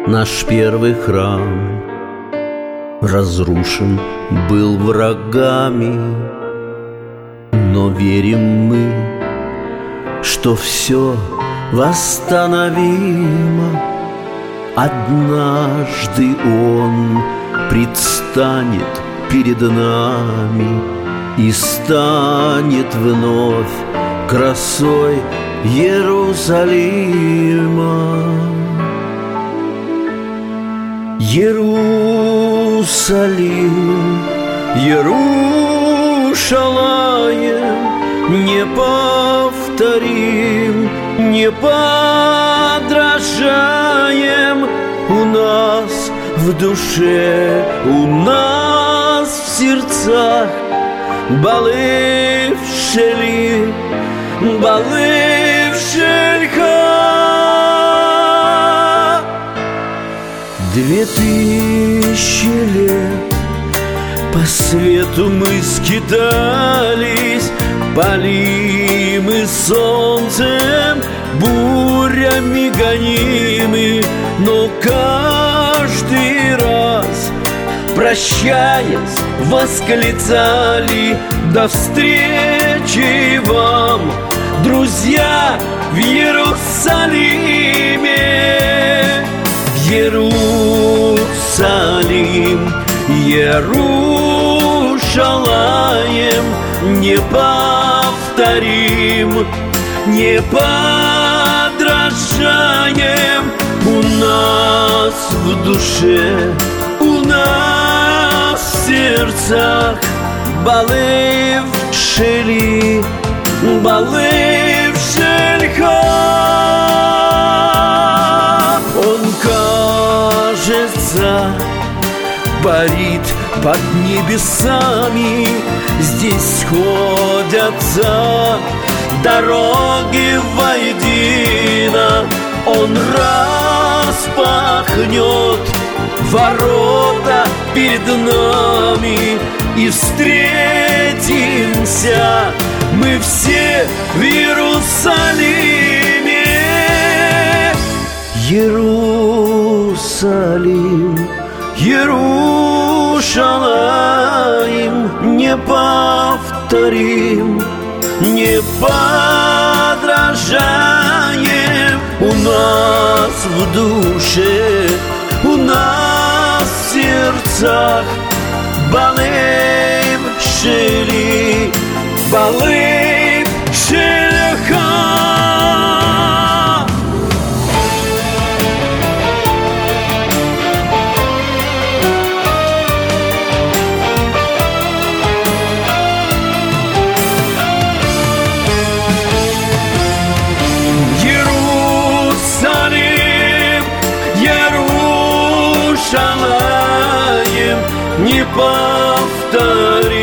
наш первый храм разрушен был врагами, но верим мы, что все восстановимо. Однажды Он предстанет перед нами и станет вновь красой Иерусалима. Иерусалим, Иерушалаем, неповторим, неподражаем. У нас в душе, у нас в сердцах балы в шели, балы в шельха. 2000 лет по свету мы скитались, палимы солнцем, бурями гонимы, но каждый раз, прощаясь, восклицали: до встречи вам, друзья, в Иерусалиме. Иерусалим, Иерушалаем, неповторим, неподражаем. У нас в душе, у нас в сердцах балы в шели, балы в шельха. Он, кажется, парит под небесами. Здесь сходятся дороги воедино. Он распахнет ворота перед нами, и встретимся мы все в Иерусалиме. Иерусалим, Иерушалаим, неповторим, неподражаем. У нас в душе, у нас в сердцах балы в шели, балы в шельха. Неповторим,